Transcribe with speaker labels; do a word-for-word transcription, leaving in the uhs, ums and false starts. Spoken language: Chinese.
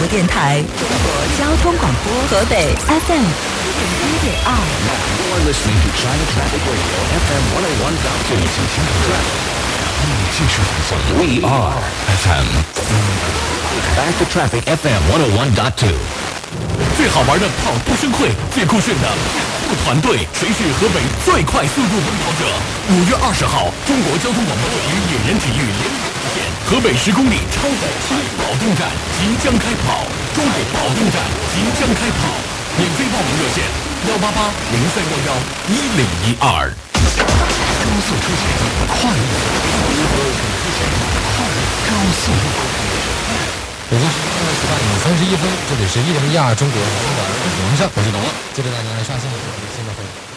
Speaker 1: 电台，中国交通广播，河北 F M 一点二。
Speaker 2: You're listening to China Traffic Radio F M one oh one point two. 技术放送 We are F M. Back to Traffic F M one oh one point two.
Speaker 3: 最好玩的跑步盛会，最酷炫的跑步团队，谁是河北最快速度奔跑者？五月二十号，中国交通广播与野人体育联合实现河北十公里超载轻保定站即将开跑，中北保定站即将开跑，免费报名热线幺八八零三幺幺一零一二。
Speaker 2: 高速出行，快乐；高速出行，快乐；高速路。
Speaker 4: 北京时间十八点三十一分，这里是一零一二中国中文网，我是龙上，我是龙了。接着大家来刷新我们的新的回。